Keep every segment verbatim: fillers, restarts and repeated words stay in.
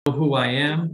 Who I am.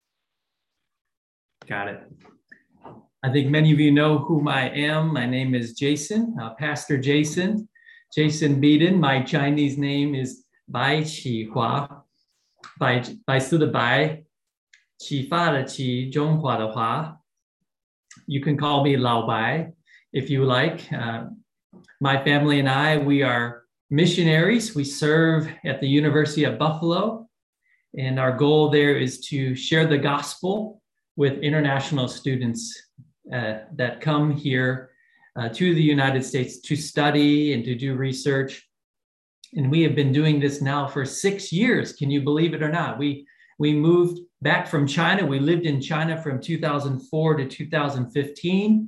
Got it. I think many of you know whom I am. My name is Jason, uh, Pastor Jason, Jason Beeden. My Chinese name is Bai Qi Hua, Bai Bai Su de Bai, Qi Fa de Qi, Zhong Hua de Hua. You can call me Lao Bai if you like. Uh, my family and I, we are missionaries. We serve at the University of Buffalo. And our goal there is to share the gospel with international students uh, that come here uh, to the United States to study and to do research. And we have been doing this now for six years. Can you believe it or not? We, we moved back from China. We lived in China from two thousand four to two thousand fifteen.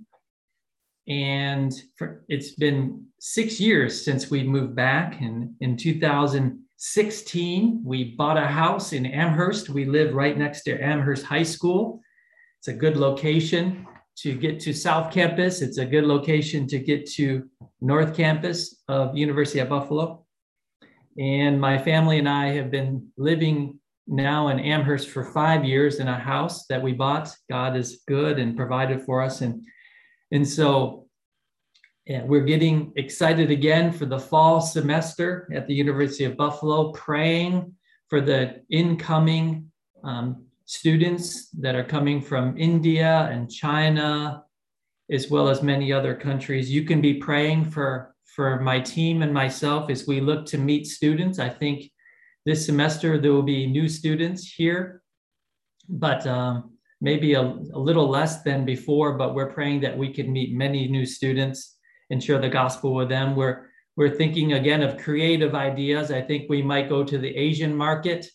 And for, it's been six years since we moved back. And in two thousand sixteen, we bought a house in Amherst. We live right next to Amherst High School. It's a good location to get to South Campus. It's a good location to get to North Campus of University of Buffalo. And my family and I have been living now in Amherst for five years in a house that we bought. God is good and provided for us. And, and so yeah, we're getting excited again for the fall semester at the University of Buffalo, praying for the incoming um, students that are coming from India and China, as well as many other countries. You can be praying for, for my team and myself as we look to meet students. I think this semester there will be new students here, but um, maybe a, a little less than before, but we're praying that we can meet many new students and share the gospel with them. We're, we're thinking again of creative ideas. I think we might go to the Asian market.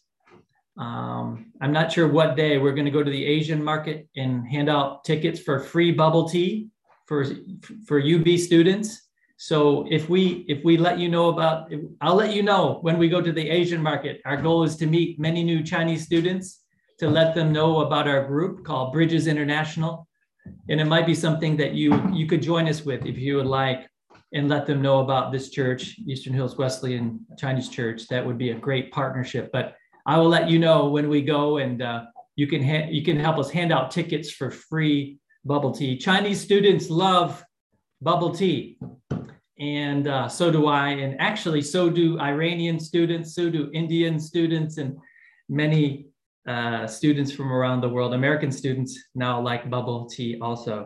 Um, I'm not sure what day we're going to go to the Asian market and hand out tickets for free bubble tea for, for U B students. So if we, if we let you know about, I'll let you know when we go to the Asian market. Our goal is to meet many new Chinese students, to let them know about our group called Bridges International. And it might be something that you, you could join us with if you would like, and let them know about this church, Eastern Hills Wesleyan Chinese Church. That would be a great partnership. But I will let you know when we go, and uh, you can ha- you can help us hand out tickets for free bubble tea. Chinese students love bubble tea, and uh, so do I. And actually, so do Iranian students, so do Indian students, and many Uh, students from around the world. American students now like bubble tea also.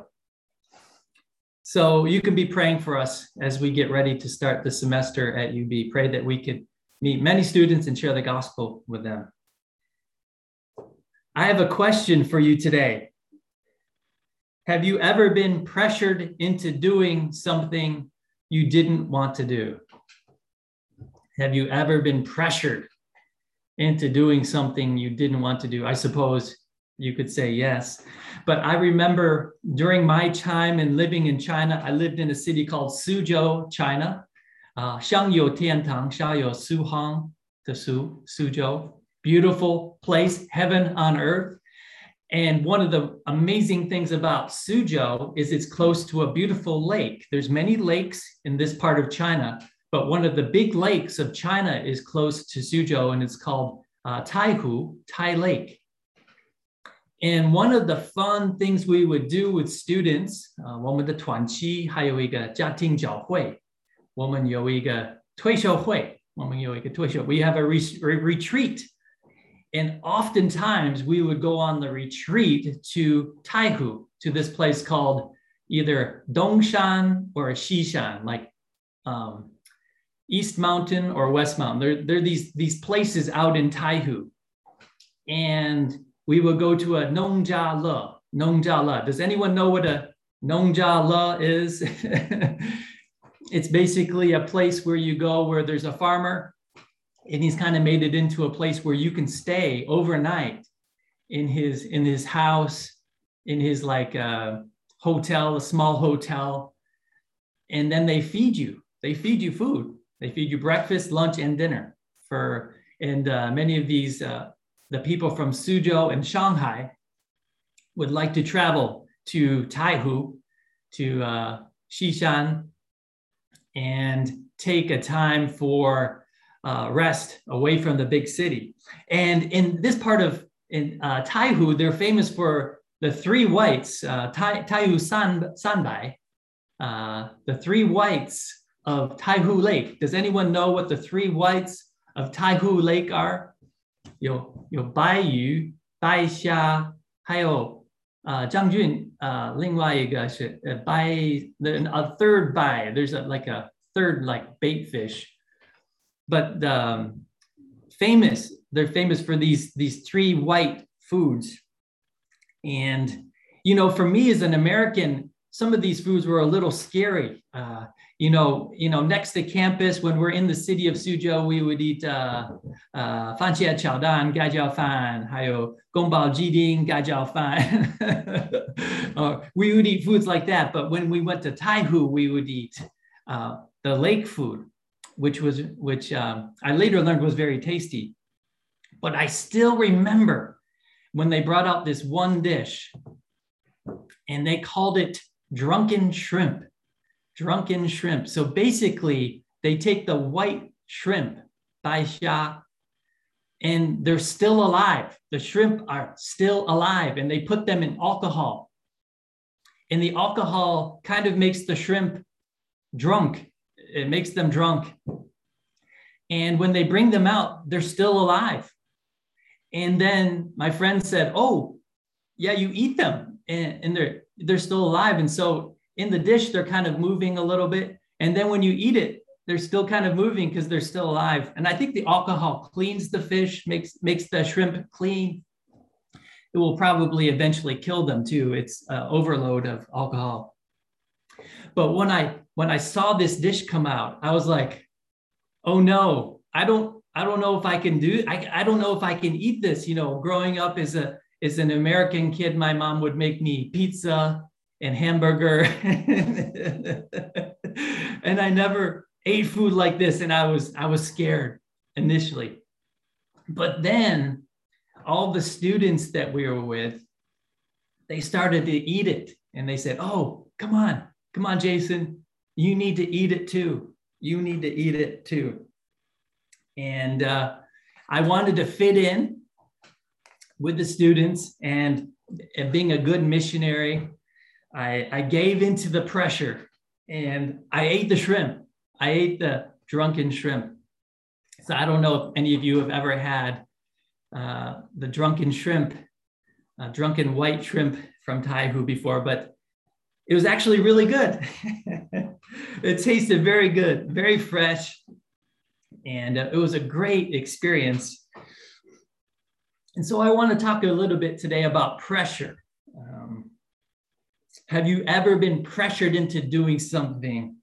So you can be praying for us as we get ready to start the semester at U B. Pray that we could meet many students and share the gospel with them. I have a question for you today. Have you ever been pressured into doing something you didn't want to do? Have you ever been pressured into doing something you didn't want to do? I suppose you could say yes. But I remember during my time in living in China, I lived in a city called Suzhou, China. Uh, 香有天堂,下有苏杭的苏, Suzhou. Beautiful place, heaven on earth. And one of the amazing things about Suzhou is it's close to a beautiful lake. There's many lakes in this part of China, but one of the big lakes of China is close to Suzhou, and it's called uh, Taihu, Tai Lake. And one of the fun things we would do with students, uh, 我们的团期还有一个家庭教会，我们有一个退休会，我们有一个退休，we have a re retreat. And oftentimes we would go on the retreat to Taihu, to this place called either Dongshan or Xishan, like um, East Mountain or West Mountain. There, there are these, these places out in Taihu. And we would go to a Nongjia Le. Nongjia Le. Does anyone know what a Nongjia Le is? It's basically a place where you go where there's a farmer, and he's kind of made it into a place where you can stay overnight in his, in his house, in his like uh, hotel, a small hotel. And then they feed you. They feed you food. They feed you breakfast, lunch, and dinner. For and uh, many of these, uh, the people from Suzhou and Shanghai would like to travel to Taihu, to uh, Xishan, and take a time for uh, rest away from the big city. And in this part of in uh, Taihu, they're famous for the three whites, uh, Tai, Taihu San, Sanbai, uh, the three whites of Taihu Lake. Does anyone know what the three whites of Taihu Lake are? 有有白鱼、白虾，还有呃张俊呃另外一个是呃白 the a third bai. There's a, like a third like bait fish, but um, famous. They're famous for these these three white foods. And you know, for me as an American, some of these foods were a little scary. Uh, you know, you know, next to campus, when we're in the city of Suzhou, we would eat uh, uh, 番茄炒蛋、盖浇饭，还有宫保鸡丁、盖浇饭。uh, we would eat foods like that. But when we went to Taihu, we would eat uh, the lake food, which was which um, I later learned was very tasty. But I still remember when they brought out this one dish, and they called it drunken shrimp. Drunken shrimp. So basically, they take the white shrimp, baixia, and they're still alive. The shrimp are still alive, and they put them in alcohol. And the alcohol kind of makes the shrimp drunk. It makes them drunk. And when they bring them out, they're still alive. And then my friend said, oh, yeah, you eat them, and, and they're they're still alive. And so in the dish, they're kind of moving a little bit. And then when you eat it, they're still kind of moving because they're still alive. And I think the alcohol cleans the fish, makes, makes the shrimp clean. It will probably eventually kill them too. It's uh, overload of alcohol. But when I, when I saw this dish come out, I was like, oh no, I don't, I don't know if I can do, I, I don't know if I can eat this. You know, growing up as a, as an American kid, my mom would make me pizza and hamburger. And I never ate food like this. And I was, I was scared initially. But then all the students that we were with, they started to eat it. And they said, oh, come on, come on, Jason, you need to eat it too. You need to eat it too. And uh, I wanted to fit in with the students, and, and being a good missionary, I, I gave into the pressure, and I ate the shrimp. I ate the drunken shrimp. So I don't know if any of you have ever had uh, the drunken shrimp, uh, drunken white shrimp from Taihu before, but it was actually really good. It tasted very good, very fresh, and uh, it was a great experience. And so I want to talk a little bit today about pressure. Um, have you ever been pressured into doing something?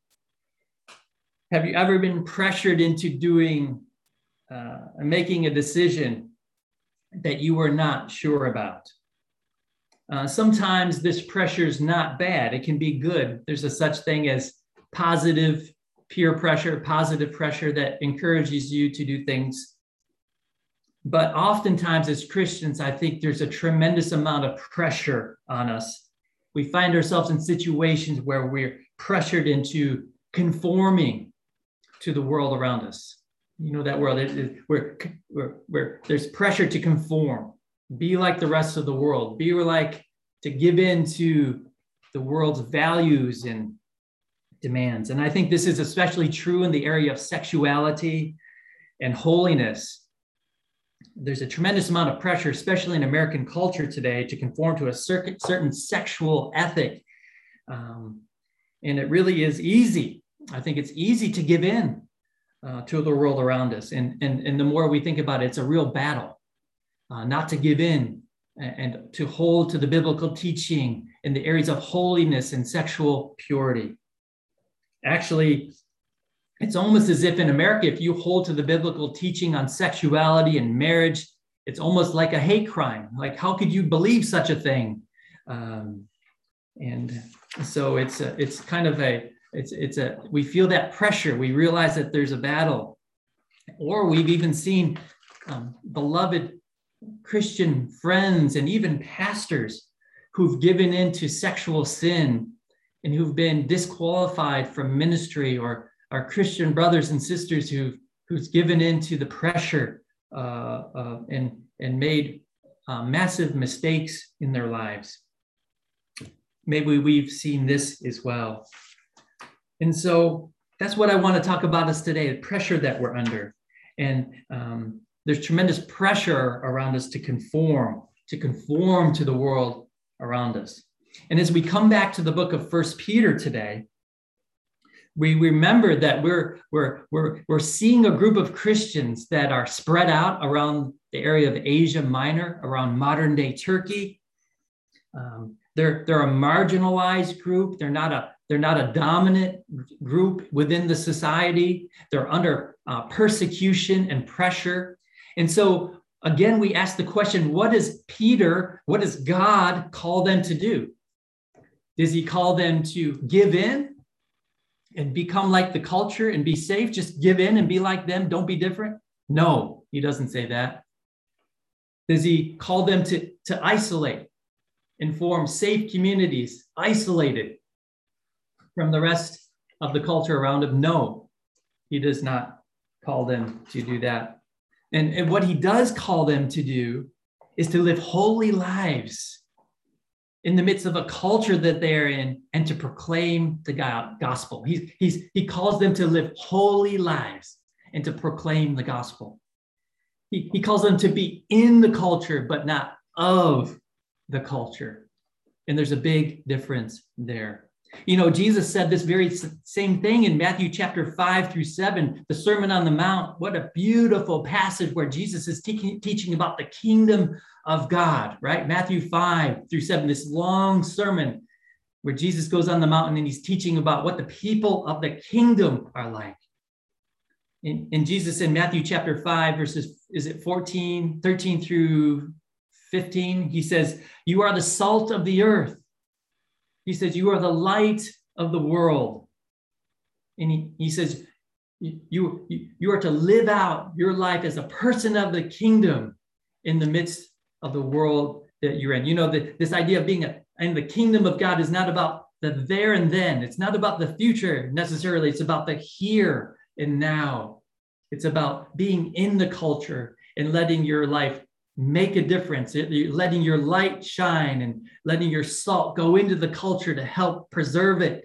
Have you ever been pressured into doing, uh, making a decision that you were not sure about? Uh, sometimes this pressure is not bad. It can be good. There's a such thing as positive peer pressure, positive pressure that encourages you to do things. But oftentimes as Christians, I think there's a tremendous amount of pressure on us. We find ourselves in situations where we're pressured into conforming to the world around us. You know that world, it, it, where, where, where there's pressure to conform, be like the rest of the world, be like to give in to the world's values and demands. And I think this is especially true in the area of sexuality and holiness. There's a tremendous amount of pressure, especially in American culture today, to conform to a certain, certain sexual ethic. Um, and it really is easy. I think it's easy to give in uh, to the world around us. And, and, and the more we think about it, it's a real battle uh, not to give in and, and to hold to the biblical teaching in the areas of holiness and sexual purity. Actually, it's almost as if in America, if you hold to the biblical teaching on sexuality and marriage, it's almost like a hate crime. Like, how could you believe such a thing? Um, and so it's a, it's kind of a, it's, it's a, we feel that pressure. We realize that there's a battle. Or we've even seen um, beloved Christian friends and even pastors who've given into sexual sin and who've been disqualified from ministry, or our Christian brothers and sisters who've, who's given into the pressure uh, uh, and, and made uh, massive mistakes in their lives. Maybe we've seen this as well. And so that's what I want to talk about us today, the pressure that we're under. And um, there's tremendous pressure around us to conform, to conform to the world around us. And as we come back to the book of First Peter today, we remember that we're, we're, we're, we're seeing a group of Christians that are spread out around the area of Asia Minor, around modern day Turkey. Um, they're, they're a marginalized group. They're not a, they're not a dominant group within the society. They're under uh, persecution and pressure. And so again, we ask the question, what does Peter, what does God call them to do? Does he call them to give in and become like the culture and be safe? Just give in and be like them. Don't be different. No, he doesn't say that. Does he call them to, to isolate and form safe communities, isolated from the rest of the culture around him? No, he does not call them to do that. And, and what he does call them to do is to live holy lives in the midst of a culture that they're in and to proclaim the gospel. He's, he's, he calls them to live holy lives and to proclaim the gospel. He, he calls them to be in the culture, but not of the culture. And there's a big difference there. You know, Jesus said this very same thing in Matthew chapter five through seven, the Sermon on the Mount. What a beautiful passage where Jesus is te- teaching about the kingdom of God, right? Matthew five through seven, this long sermon where Jesus goes on the mountain and he's teaching about what the people of the kingdom are like. And, and Jesus in Matthew chapter five, verses, is it fourteen, thirteen through fifteen? He says, you are the salt of the earth. He says, you are the light of the world. And he, he says, you, you, you are to live out your life as a person of the kingdom in the midst of the world that you're in. You know, the, this idea of being a, in the kingdom of God is not about the there and then. It's not about the future necessarily. It's about the here and now. It's about being in the culture and letting your life make a difference, letting your light shine and letting your salt go into the culture to help preserve it.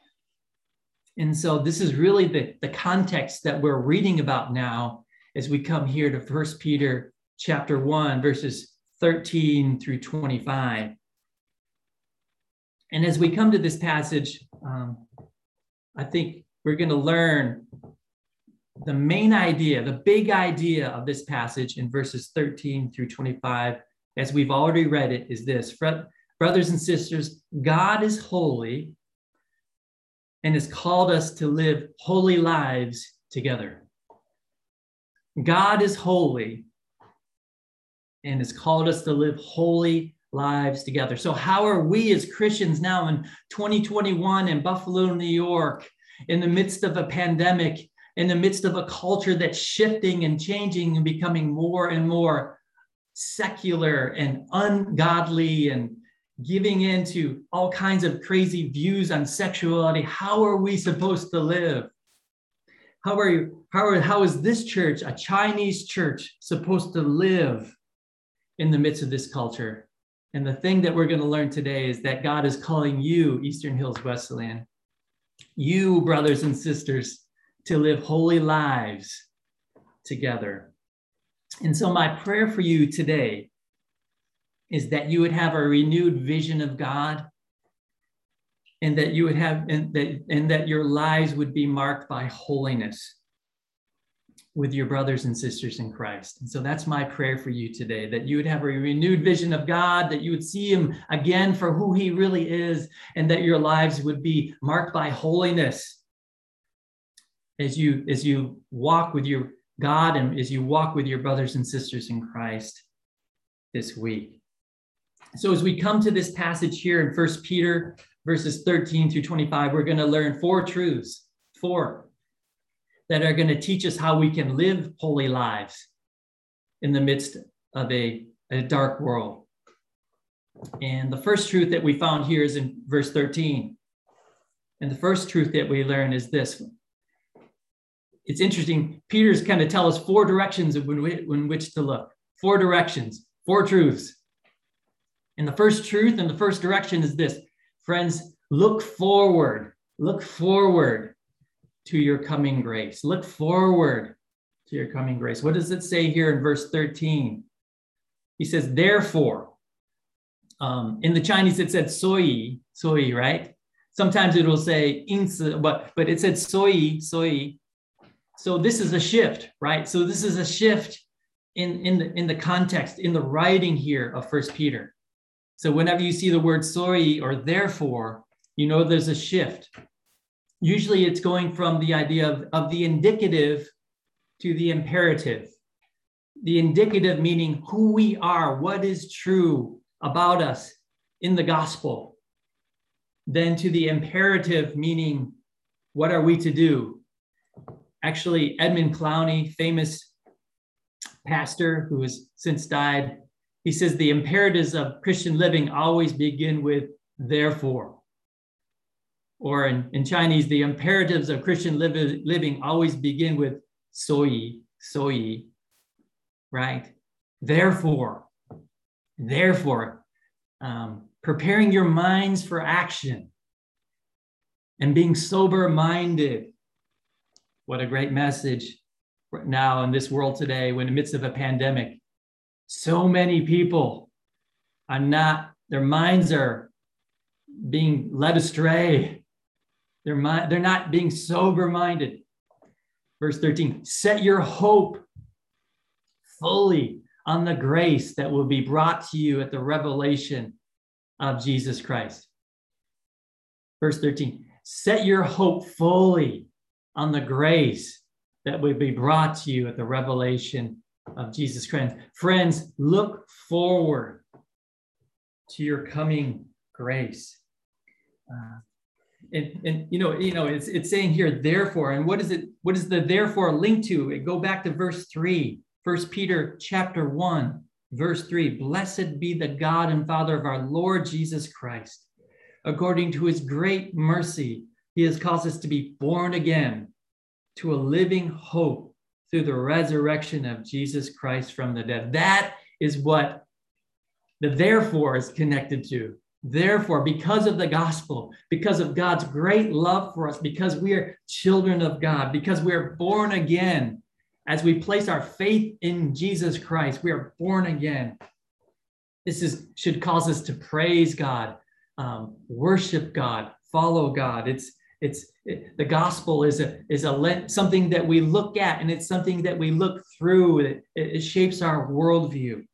And so this is really the, the context that we're reading about now as we come here to First Peter chapter one, verses thirteen through twenty-five. And as we come to this passage, um, I think we're going to learn the main idea, the big idea of this passage in verses thirteen through twenty-five, as we've already read it, is this. Brothers and sisters, God is holy and has called us to live holy lives together. God is holy and has called us to live holy lives together. So how are we as Christians now in twenty twenty-one in Buffalo, New York, in the midst of a pandemic, in the midst of a culture that's shifting and changing and becoming more and more secular and ungodly and giving into all kinds of crazy views on sexuality? How are we supposed to live? How are you, how, are, how is this church, a Chinese church, supposed to live in the midst of this culture? And the thing that we're going to learn today is that God is calling you, Eastern Hills Wesleyan, you brothers and sisters, to live holy lives together. And so my prayer for you today is that you would have a renewed vision of God, and that you would have, and that, and that your lives would be marked by holiness with your brothers and sisters in Christ. And so that's my prayer for you today, that you would have a renewed vision of God, that you would see him again for who he really is, and that your lives would be marked by holiness as you, as you walk with your God and as you walk with your brothers and sisters in Christ this week. So as we come to this passage here in First Peter, verses thirteen through twenty-five, we're going to learn four truths, four, that are going to teach us how we can live holy lives in the midst of a, a dark world. And the first truth that we found here is in verse thirteen. And the first truth that we learn is this. It's interesting. Peter's kind of tell us four directions in which to look. Four directions. Four truths. And the first truth and the first direction is this. Friends, look forward. Look forward to your coming grace. Look forward to your coming grace. What does it say here in verse thirteen? He says, therefore. Um, in the Chinese, it said 所以, 所以, right? Sometimes it will say 因此, but, but it said 所以, 所以. So this is a shift, right? So this is a shift in, in, the, in the context, in the writing here of First Peter. So whenever you see the word 所以 or therefore, you know there's a shift. Usually it's going from the idea of, of the indicative to the imperative. The indicative meaning who we are, what is true about us in the gospel. Then to the imperative meaning, what are we to do? Actually, Edmund Clowney, famous pastor who has since died, he says the imperatives of Christian living always begin with therefore. Or in, in Chinese, the imperatives of Christian liv- living always begin with 所以, 所以, right? Therefore, therefore, um, preparing your minds for action and being sober-minded. What a great message now in this world today, when in the midst of a pandemic. So many people are not, their minds are being led astray. Their mind, they're not being sober-minded. Verse thirteen, set your hope fully on the grace that will be brought to you at the revelation of Jesus Christ. Verse thirteen, set your hope fully on the grace that will be brought to you at the revelation of Jesus Christ. Friends, look forward to your coming grace. Uh, and, and you know, you know, it's it's saying here, therefore, and what is it? What is the therefore linked to? It go back to verse three, First Peter chapter one, verse three. Blessed be the God and Father of our Lord Jesus Christ. According to his great mercy, he has caused us to be born again to a living hope through the resurrection of Jesus Christ from the dead. That is what the therefore is connected to. Therefore, because of the gospel, because of God's great love for us, because we are children of God, because we are born again, as we place our faith in Jesus Christ, we are born again. This is should cause us to praise God, um, worship God, follow God. It's it's it, the gospel is a is a something that we look at, and it's something that we look through. It, it shapes our worldview. And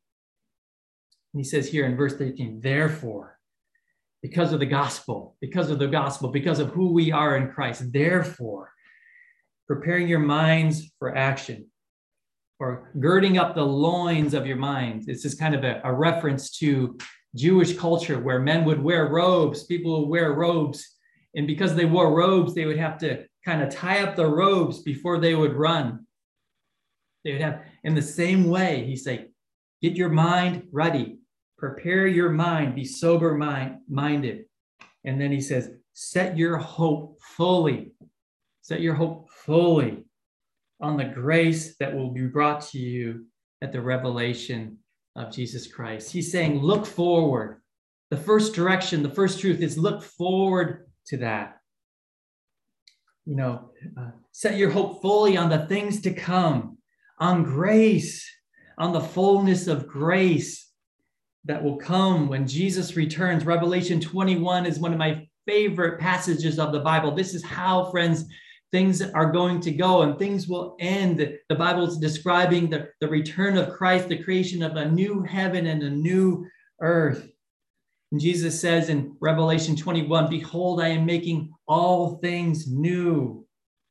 he says here in verse thirteen, therefore, because of the gospel, because of the gospel, because of who we are in Christ, therefore, preparing your minds for action, or girding up the loins of your minds. This is kind of a, a reference to Jewish culture where men would wear robes, people would wear robes. And because they wore robes, they would have to kind of tie up the robes before they would run. They would have, in the same way, he's saying, get your mind ready. Prepare your mind, be sober mind, minded. And then he says, set your hope fully. Set your hope fully on the grace that will be brought to you at the revelation of Jesus Christ. He's saying, look forward. The first direction, the first truth is look forward to that. You know, uh, set your hope fully on the things to come, on grace, on the fullness of grace that will come when Jesus returns. Revelation twenty-one is one of my favorite passages of the Bible. This is how, friends, things are going to go and things will end. The Bible is describing the, the return of Christ, the creation of a new heaven and a new earth. And Jesus says in Revelation twenty-one, behold, I am making all things new.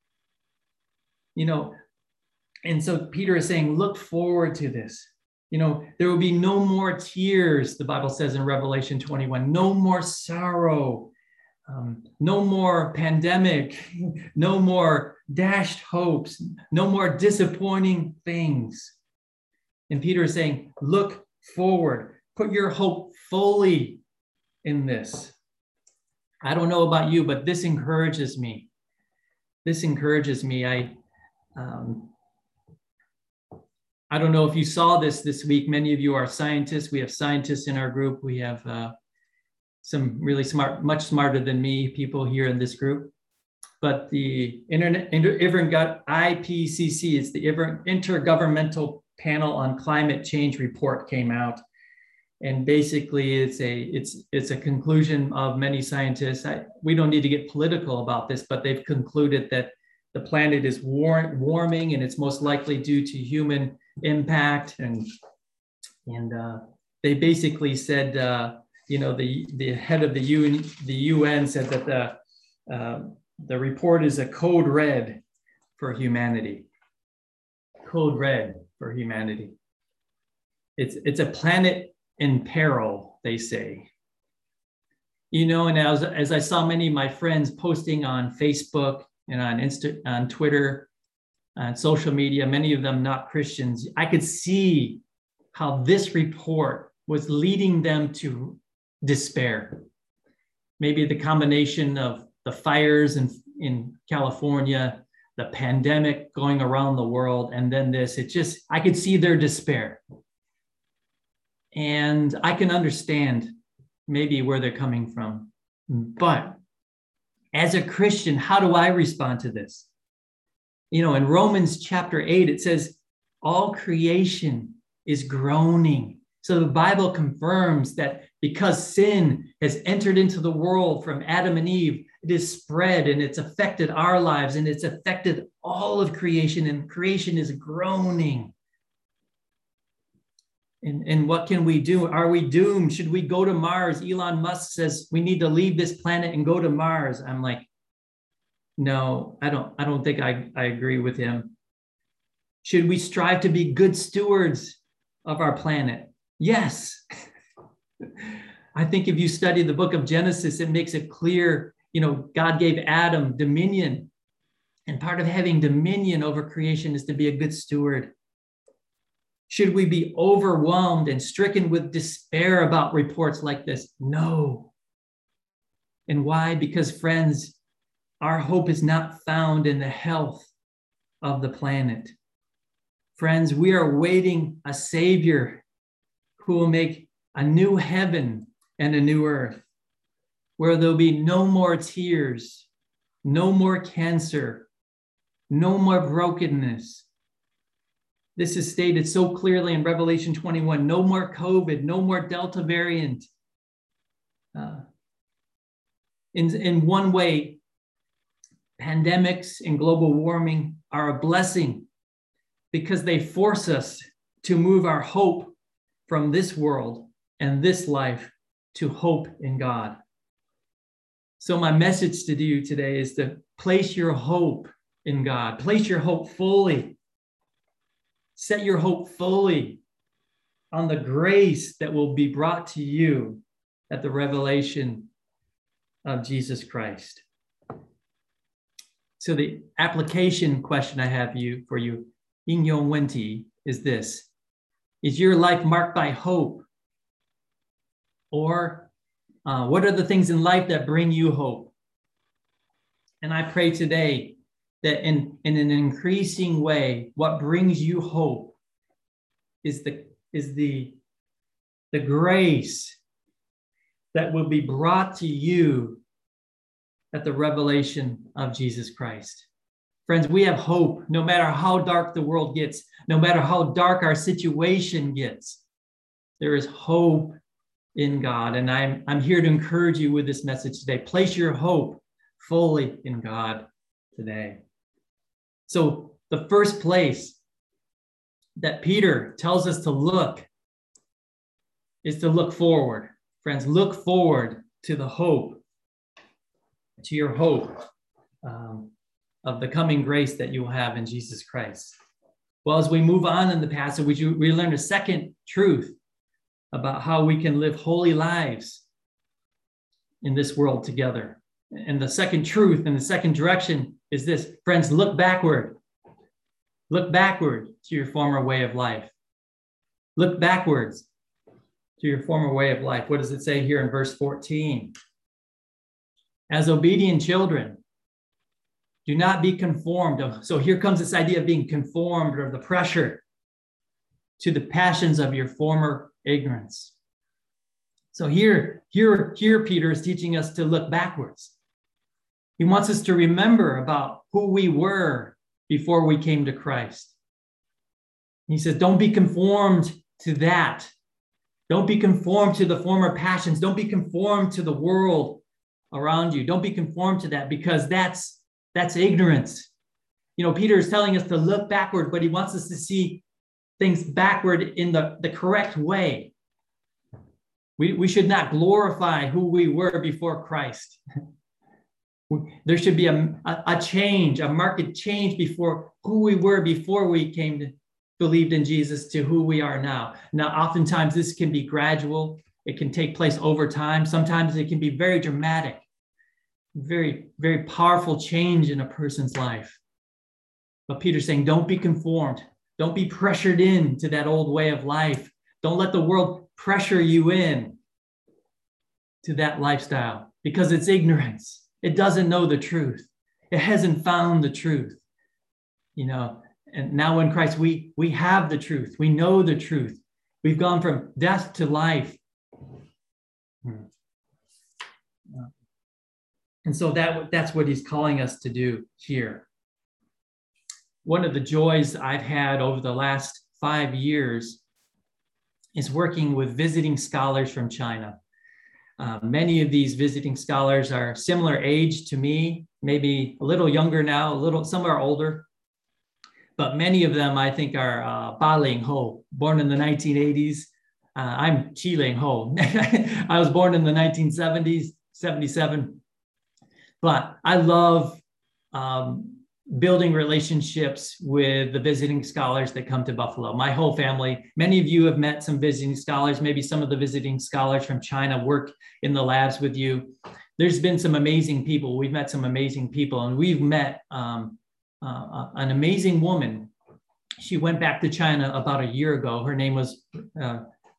You know, and so Peter is saying, look forward to this. You know, there will be no more tears, the Bible says in Revelation twenty-one, no more sorrow, um, no more pandemic, no more dashed hopes, no more disappointing things. And Peter is saying, look forward, put your hope fully in this. I don't know about you, but this encourages me. This encourages me. I, um, I don't know if you saw this this week. Many of you are scientists. We have scientists in our group. We have uh, some really smart, much smarter than me people here in this group. But the Internet, I P C C, it's the Intergovernmental Panel on Climate Change report came out. And basically it's a, it's, it's a conclusion of many scientists. I, we don't need to get political about this, but they've concluded that the planet is war, warming and it's most likely due to human impact. And, and uh, they basically said, uh, you know, the, the head of the U N, the U N said that the, uh, the report is a code red for humanity. Code red for humanity. It's, it's a planet in peril, they say. You know, and as, as I saw many of my friends posting on Facebook and on Insta, on Twitter, on social media, many of them not Christians, I could see how this report was leading them to despair. Maybe the combination of the fires in, in California, the pandemic going around the world, and then this, it just, I could see their despair. And I can understand maybe where they're coming from. But as a Christian, how do I respond to this? You know, in Romans chapter eight, it says, all creation is groaning. So the Bible confirms that because sin has entered into the world from Adam and Eve, it is spread and it's affected our lives and it's affected all of creation, and creation is groaning. And, and what can we do? Are we doomed? Should we go to Mars? Elon Musk says we need to leave this planet and go to Mars. I'm like, no, I don't, I don't think I, I agree with him. Should we strive to be good stewards of our planet? Yes. I think if you study the book of Genesis, it makes it clear, you know, God gave Adam dominion. And part of having dominion over creation is to be a good steward. Should we be overwhelmed and stricken with despair about reports like this? No. And why? Because, friends, our hope is not found in the health of the planet. Friends, we are waiting a Savior who will make a new heaven and a new earth, where there'll be no more tears, no more cancer, no more brokenness. This is stated so clearly in Revelation twenty-one, no more COVID, no more Delta variant. Uh, in, in one way, pandemics and global warming are a blessing because they force us to move our hope from this world and this life to hope in God. So my message to you today is to place your hope in God. Place your hope fully. Set your hope fully on the grace that will be brought to you at the revelation of Jesus Christ. So the application question I have you for you, 应用问题, is this. Is your life marked by hope? Or uh, what are the things in life that bring you hope? And I pray today that in, in an increasing way, what brings you hope is the, is the, the grace that will be brought to you at the revelation of Jesus Christ. Friends, we have hope no matter how dark the world gets, no matter how dark our situation gets. There is hope in God. And I'm, I'm here to encourage you with this message today. Place your hope fully in God today. So the first place that Peter tells us to look is to look forward. Friends, look forward to the hope, to your hope um, of the coming grace that you will have in Jesus Christ. Well, as we move on in the passage, we, we learn a second truth about how we can live holy lives in this world together. And the second truth and the second direction is this. Friends, look backward. Look backward to your former way of life. Look backwards to your former way of life. What does it say here in verse fourteen? As obedient children, do not be conformed. So here comes this idea of being conformed, or the pressure. to the passions of your former ignorance. So here, here, here, Peter is teaching us to look backwards. He wants us to remember about who we were before we came to Christ. He says, don't be conformed to that. Don't be conformed to the former passions. Don't be conformed to the world around you. Don't be conformed to that, because that's, that's ignorance. You know, Peter is telling us to look backward, but he wants us to see things backward in the, the correct way. We, we should not glorify who we were before Christ. There should be a, a, a change, a marked change before who we were before we came to believed in Jesus to who we are now. Now, oftentimes this can be gradual. It can take place over time. Sometimes it can be very dramatic, very, very powerful change in a person's life. But Peter's saying, don't be conformed. Don't be pressured into that old way of life. Don't let the world pressure you in to that lifestyle, because it's ignorance. It doesn't know the truth. It hasn't found the truth. You know, and now in Christ, we, we have the truth. We know the truth. We've gone from death to life. And so that, that's what he's calling us to do here. One of the joys I've had over the last five years is working with visiting scholars from China. Uh, many of these visiting scholars are similar age to me, maybe a little younger now, a little, some are older. But many of them, I think, are uh, Ba Ling Ho, born in the nineteen eighties. Uh, I'm Qi Ling Ho. I was born in the nineteen seventies, seventy-seven. But I love um, building relationships with the visiting scholars that come to Buffalo. My whole family, many of you have met some visiting scholars. Maybe some of the visiting scholars from China work in the labs with you. There's been some amazing people. We've met some amazing people, and we've met um, Uh, an amazing woman. She went back to China about a year ago. Her name was uh,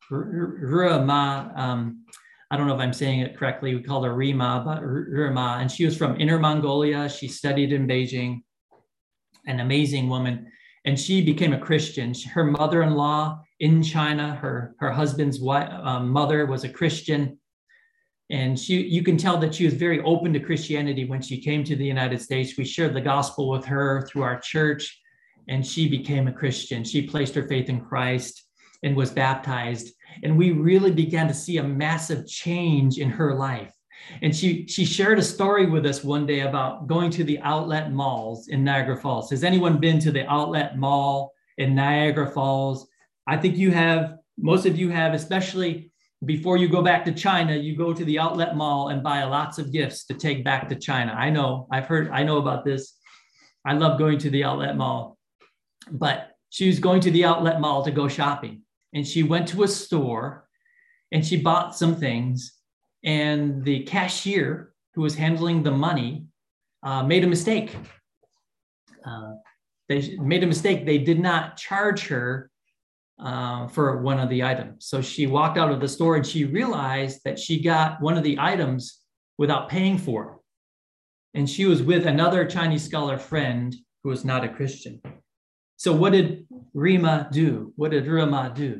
Rima. Um, I don't know if I'm saying it correctly. We called her Rima, but Rima, and she was from Inner Mongolia. She studied in Beijing. An amazing woman, and she became a Christian. Her mother-in-law in China, her her husband's wife, um, mother was a Christian. And she, you can tell that she was very open to Christianity when she came to the United States. We shared the gospel with her through our church, and she became a Christian. She placed her faith in Christ and was baptized. And we really began to see a massive change in her life. And she, she shared a story with us one day about going to the outlet malls in Niagara Falls. Has anyone been to the outlet mall in Niagara Falls? I think you have, most of you have, especially before you go back to China, you go to the outlet mall and buy lots of gifts to take back to China. I know, I've heard, I know about this. I love going to the outlet mall. But she was going to the outlet mall to go shopping. And she went to a store and she bought some things. And the cashier who was handling the money uh, made a mistake. Uh, they made a mistake. They did not charge her Uh, for one of the items. So she walked out of the store and she realized that she got one of the items without paying for it. And she was with another Chinese scholar friend who was not a Christian. So what did Rima do? What did Rima do?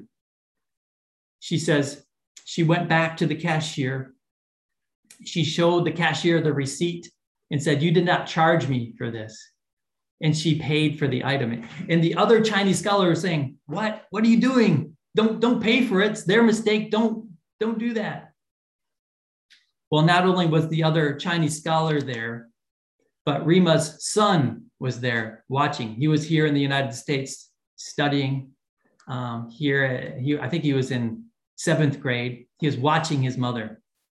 She says she went back to the cashier. She showed the cashier the receipt and said, "You did not charge me for this." And she paid for the item. And the other Chinese scholar was saying, what, what are you doing? Don't, don't pay for it. It's their mistake. Don't, don't do that. Well, not only was the other Chinese scholar there, but Rima's son was there watching. He was here in the United States studying um, here. He, I think he was in seventh grade. He was watching his mother.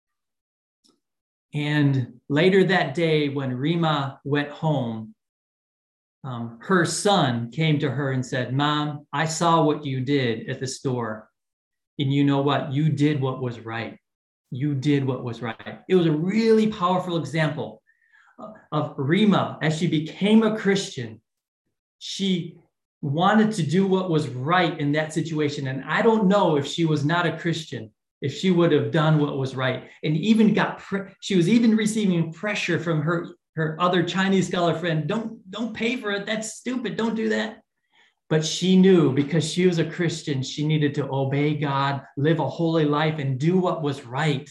And later that day, when Rima went home, Um, her son came to her and said, "Mom, I saw what you did at the store. And you know what? You did what was right. You did what was right." It was a really powerful example of Rima. As she became a Christian, she wanted to do what was right in that situation. And I don't know if she was not a Christian, if she would have done what was right. And even got, pre- she was even receiving pressure from her her other Chinese scholar friend. Don't, don't pay for it. That's stupid. Don't do that. But she knew, because she was a Christian, she needed to obey God, live a holy life, and do what was right.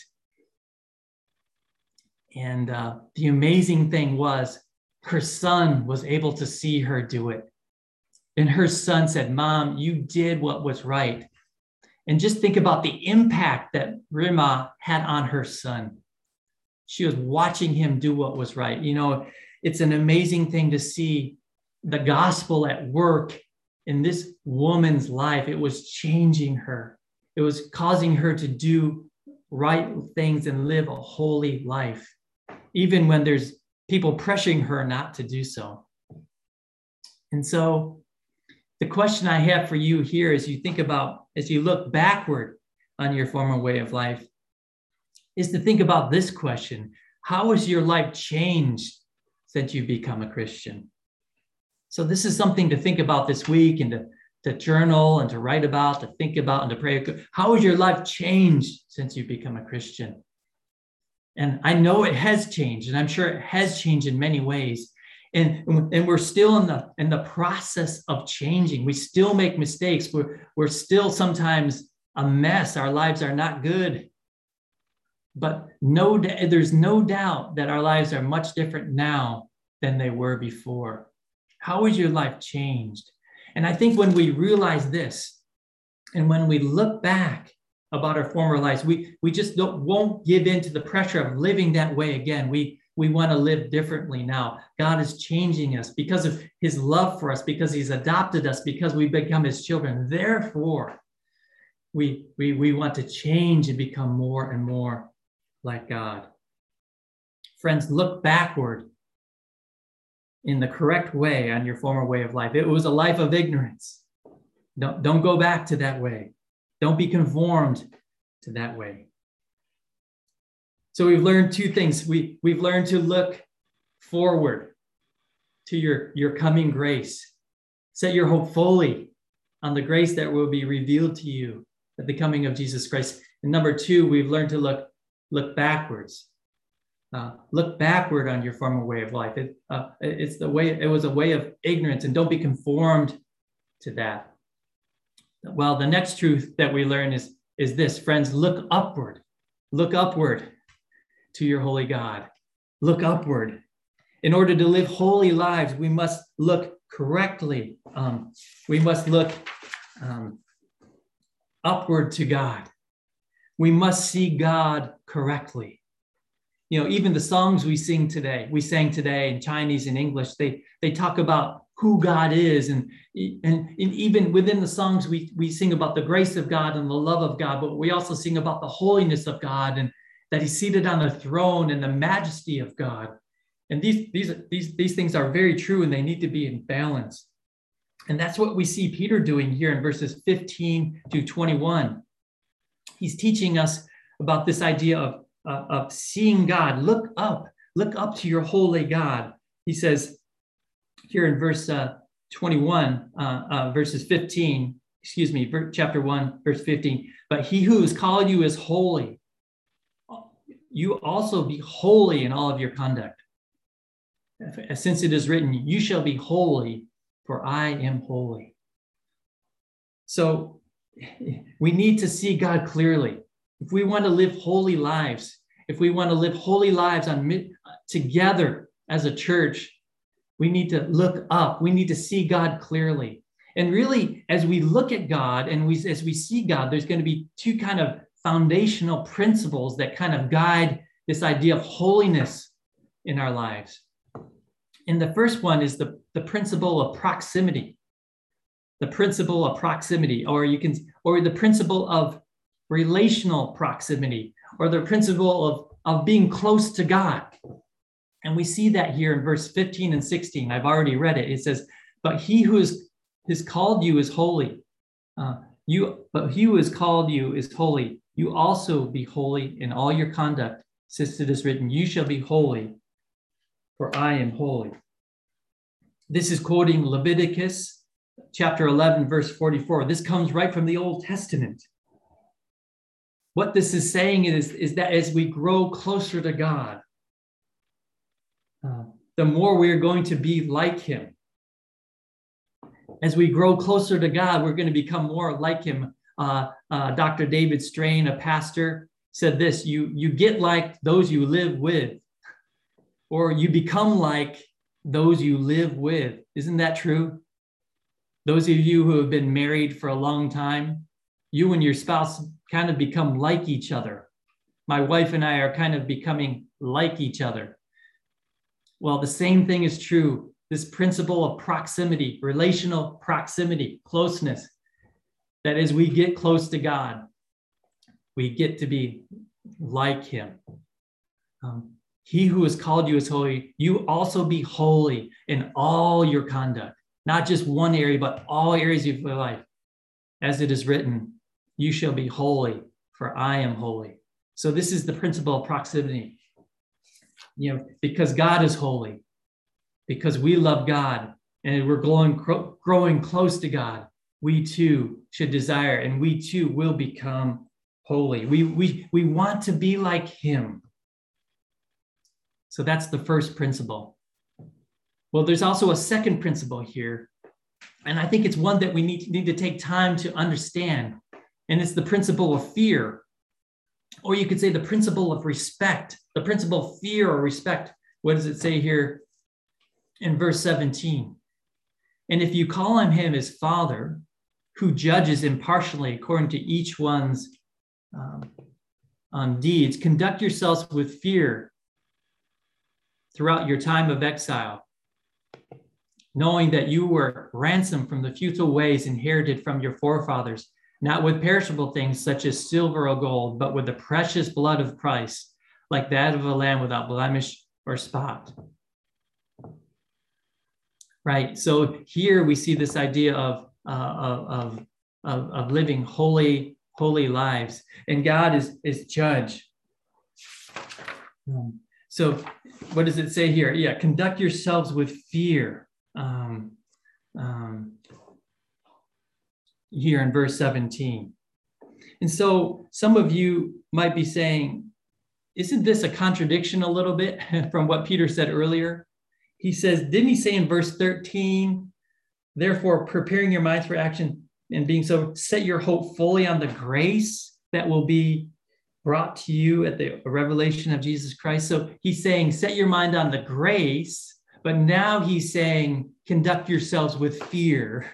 And uh, the amazing thing was, her son was able to see her do it. And her son said, Mom, you did what was right. And just think about the impact that Rima had on her son. She was watching him do what was right. You know, it's an amazing thing to see the gospel at work in this woman's life. It was changing her. It was causing her to do right things and live a holy life, even when there's people pressuring her not to do so. And so the question I have for you here, as you think about, as you look backward on your former way of life, is to think about this question: how has your life changed since you've become a Christian? So this is something to think about this week, and to, to journal and to write about, to think about and to pray. How has your life changed since you've become a Christian? And I know it has changed, and I'm sure it has changed in many ways. And, and we're still in the, in the process of changing. We still make mistakes. We're, we're still sometimes a mess. Our lives are not good. But no, there's no doubt that our lives are much different now than they were before. How has your life changed? And I think when we realize this, and when we look back about our former lives, we, we just don't, won't give in to the pressure of living that way again. We, we want to live differently now. God is changing us because of his love for us, because he's adopted us, because we become his children. Therefore, we, we, we want to change and become more and more like God. Friends, look backward in the correct way on your former way of life. It was a life of ignorance. Don't, don't go back to that way. Don't be conformed to that way. So we've learned two things. We, we've learned to look forward to your, your coming grace. Set your hope fully on the grace that will be revealed to you at the coming of Jesus Christ. And number two, we've learned to look, look backwards. Uh, look backward on your former way of life. It, uh, it's the way, it was a way of ignorance, and don't be conformed to that. Well, the next truth that we learn is, is this, friends: look upward. Look upward to your holy God. Look upward. In order to live holy lives, we must look correctly. Um, we must look um, upward to God. We must see God correctly. You know, even the songs we sing today, we sang today in Chinese and English, they, they talk about who God is. And, and, and even within the songs, we, we sing about the grace of God and the love of God, but we also sing about the holiness of God, and that he's seated on the throne, and the majesty of God. And these, these, these, these things are very true, and they need to be in balance. And that's what we see Peter doing here in verses fifteen to twenty-one. He's teaching us about this idea of Uh, of seeing God. Look up, look up to your holy God. He says here in verse uh, twenty-one, uh, uh, verses fifteen, excuse me, chapter one, verse fifteen. But he who has called you is holy. You also be holy in all of your conduct. Since it is written, you shall be holy, for I am holy. So we need to see God clearly. If we want to live holy lives, if we want to live holy lives on together as a church, we need to look up. We need to see God clearly. And really, as we look at God and we, as we see God, there's going to be two kind of foundational principles that kind of guide this idea of holiness in our lives. And the first one is the, the principle of proximity. The principle of proximity, or you can, or the principle of relational proximity, or the principle of, of being close to God. And we see that here in verse fifteen and sixteen. I've already read it. It says, but he who is, has called you is holy. Uh, you, but he who has called you is holy. You also be holy in all your conduct, since it is written, you shall be holy, for I am holy. This is quoting Leviticus chapter eleven, verse forty-four. This comes right from the Old Testament. What this is saying is, is that as we grow closer to God, uh, the more we are going to be like him. As we grow closer to God, we're going to become more like him. Uh, uh, Doctor David Strain, a pastor, said this: you, you get like those you live with, or you become like those you live with. Isn't that true? Those of you who have been married for a long time, you and your spouse kind of become like each other. My wife and I are kind of becoming like each other. Well, the same thing is true. This principle of proximity, relational proximity, closeness, that as we get close to God, we get to be like him. Um, he who has called you is holy. You also be holy in all your conduct, not just one area, but all areas of your life. As it is written, you shall be holy, for I am holy. So this is the principle of proximity. You know, because God is holy, because we love God and we're growing, growing close to God, we too should desire, and we too will become holy. We, we, we want to be like him. So that's the first principle. Well, there's also a second principle here, and I think it's one that we need, need to take time to understand, and it's the principle of fear, or you could say the principle of respect, the principle of fear or respect. What does it say here in verse seventeen? And if you call on him as Father, who judges impartially according to each one's um, um, deeds, conduct yourselves with fear throughout your time of exile, knowing that you were ransomed from the futile ways inherited from your forefathers, not with perishable things such as silver or gold, but with the precious blood of Christ, like that of a lamb without blemish or spot. Right. So here we see this idea of uh, of, of of living holy, holy lives, and God is is judge. Um, so what does it say here? Yeah, conduct yourselves with fear. Um, um, here in verse seventeen. And so some of you might be saying, isn't this a contradiction a little bit from what Peter said earlier? He says, didn't he say in verse thirteen, therefore preparing your minds for action and being so, set your hope fully on the grace that will be brought to you at the revelation of Jesus Christ. So he's saying, set your mind on the grace, but now he's saying, conduct yourselves with fear.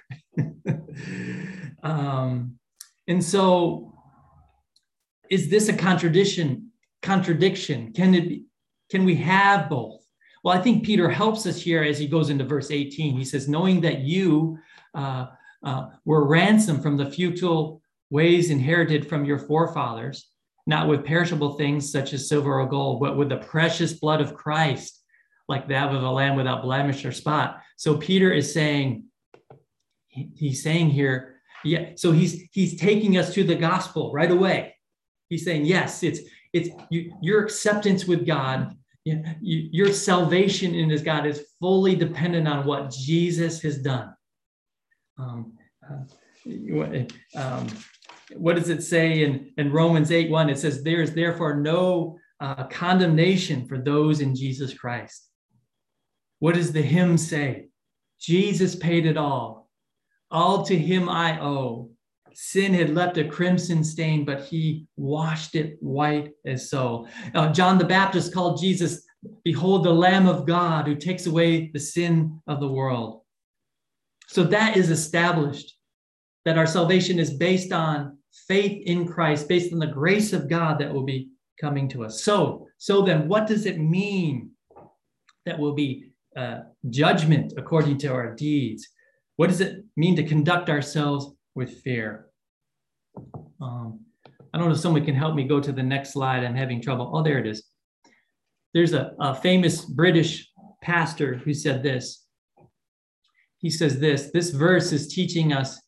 um, and so is this a contradiction? Contradiction? Can it be, can we have both? Well, I think Peter helps us here as he goes into verse eighteen. He says, knowing that you uh, uh, were ransomed from the futile ways inherited from your forefathers, not with perishable things such as silver or gold, but with the precious blood of Christ, like that of a lamb without blemish or spot. So Peter is saying, he's saying here, yeah, so he's he's taking us to the gospel right away. He's saying, yes, it's it's you, your acceptance with God, you, you, your salvation in his God is fully dependent on what Jesus has done. Um, uh, um, what does it say in, in Romans eight one? It says, there is therefore no uh, condemnation for those in Jesus Christ. What does the hymn say? Jesus paid it all. All to him I owe. Sin had left a crimson stain, but he washed it white as snow. Uh, John the Baptist called Jesus, behold, the Lamb of God who takes away the sin of the world. So that is established, that our salvation is based on faith in Christ, based on the grace of God that will be coming to us. So, so then what does it mean that will be uh, judgment according to our deeds? What does it mean to conduct ourselves with fear? Um, I don't know if someone can help me go to the next slide. I'm having trouble. Oh, there it is. There's a, a famous British pastor who said this. He says this, this verse is teaching us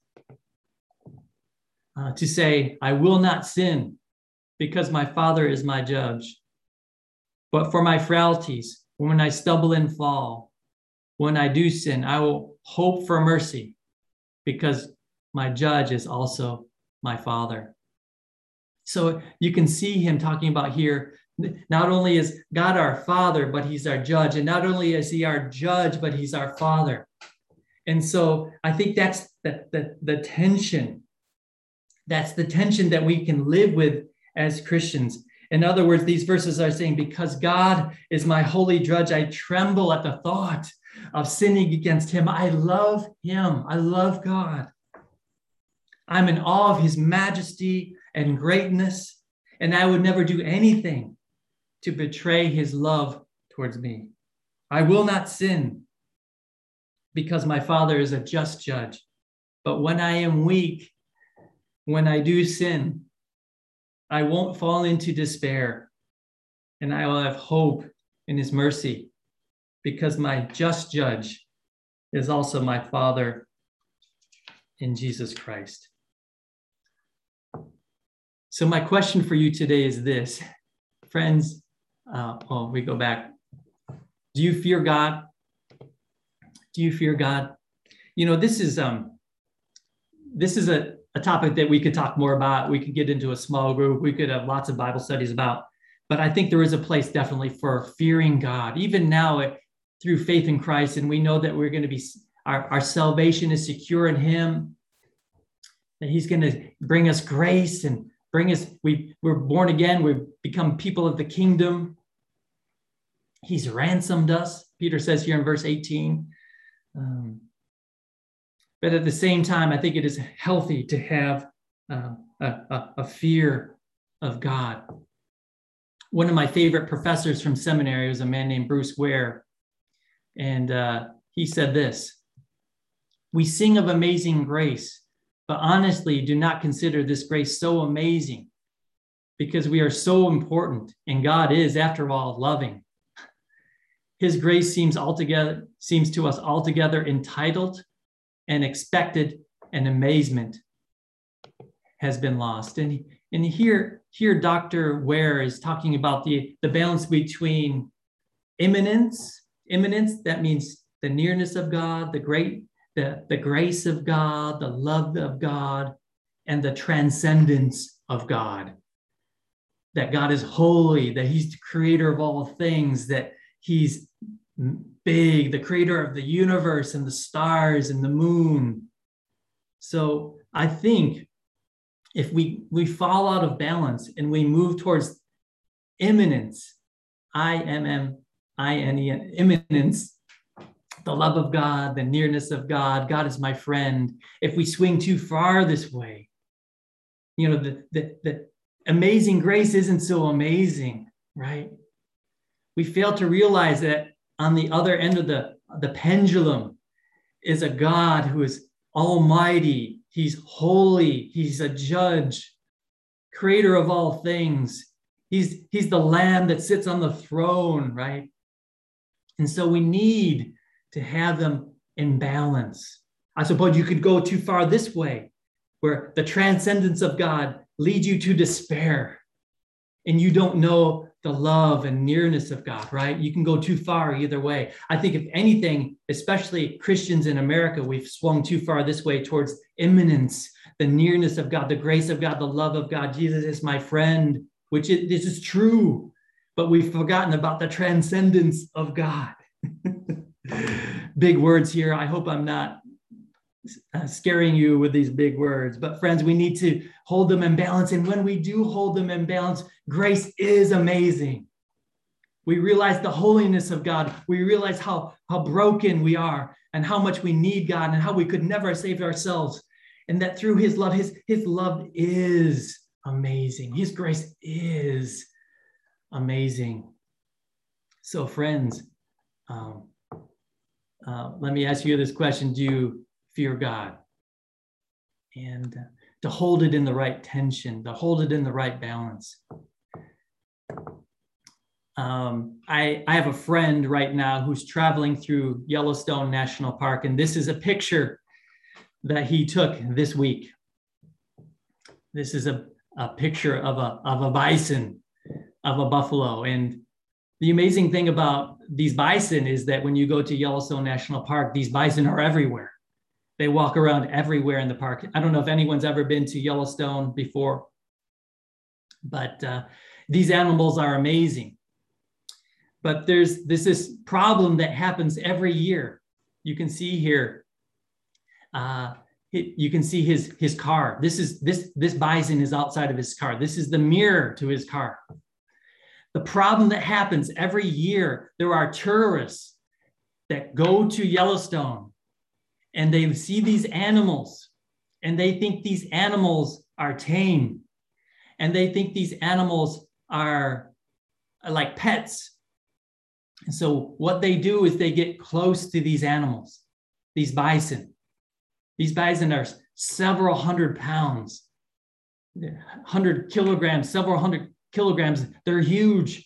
uh, to say, I will not sin because my Father is my judge. But for my frailties, when I stumble and fall, when I do sin, I will hope for mercy because my judge is also my Father. So you can see him talking about here, not only is God our Father, but he's our judge. And not only is he our judge, but he's our Father. And so I think that's the, the, the tension. That's the tension that we can live with as Christians. In other words, these verses are saying, because God is my holy judge, I tremble at the thought of sinning against him. I love him. I love God. I'm in awe of his majesty and greatness, and I would never do anything to betray his love towards me. I will not sin because my Father is a just judge. But when I am weak, when I do sin, I won't fall into despair, and I will have hope in his mercy, because my just judge is also my Father in Jesus Christ. So my question for you today is this, friends. Uh, oh, we go back. Do you fear God? Do you fear God? You know, this is um, this is a, a topic that we could talk more about. We could get into a small group. We could have lots of Bible studies about. But I think there is a place definitely for fearing God, even now through faith in Christ. And we know that we're going to be, our, our salvation is secure in him, that he's going to bring us grace and bring us, we, we're born again. We've become people of the kingdom. He's ransomed us, Peter says here in verse eighteen. Um, but at the same time, I think it is healthy to have uh, a, a, a fear of God. One of my favorite professors from seminary was a man named Bruce Ware. And uh, he said this: we sing of amazing grace, but honestly do not consider this grace so amazing because we are so important, and God is, after all, loving. His grace seems altogether seems to us altogether entitled and expected, and amazement has been lost. And, and here, here Doctor Ware is talking about the, the balance between immanence, immanence, that means the nearness of God, the great, the, the grace of God, the love of God, and the transcendence of God. That God is holy, that he's the creator of all things, that he's big, the creator of the universe and the stars and the moon. So I think if we, we fall out of balance and we move towards immanence, I M M I N E N, immanence, the love of God, the nearness of God, God is my friend. If we swing too far this way, you know, the, the, the amazing grace isn't so amazing, right? We fail to realize that on the other end of the, the pendulum is a God who is almighty. He's holy. He's a judge, creator of all things. He's, he's the Lamb that sits on the throne, right? And so we need to have them in balance. I suppose you could go too far this way, where the transcendence of God leads you to despair, and you don't know the love and nearness of God, right? You can go too far either way. I think if anything, especially Christians in America, we've swung too far this way towards immanence, the nearness of God, the grace of God, the love of God. Jesus is my friend, which is, this is true, but we've forgotten about the transcendence of God. Big words here. I hope I'm not Uh, scaring you with these big words, but friends, we need to hold them in balance. And when we do hold them in balance, grace is amazing. We realize the holiness of God. We realize how, how broken we are and how much we need God and how we could never save ourselves. And that through his love, his, his love is amazing. His grace is amazing. So friends, um, uh, let me ask you this question. Do you fear God? And uh, to hold it in the right tension, to hold it in the right balance. Um, I, I have a friend right now who's traveling through Yellowstone National Park, and this is a picture that he took this week. This is a, a picture of a, of a bison, of a buffalo. And the amazing thing about these bison is that when you go to Yellowstone National Park, these bison are everywhere. They walk around everywhere in the park. I don't know if anyone's ever been to Yellowstone before, but uh, these animals are amazing. But there's this, this problem that happens every year. You can see here Uh, you can see his, his car. This is this, this bison is outside of his car. This is the mirror to his car. The problem that happens every year, there are tourists that go to Yellowstone and they see these animals and they think these animals are tame and they think these animals are like pets. And so what they do is they get close to these animals, these bison. These bison are several hundred pounds, one hundred kilograms, several hundred kilograms. They're huge.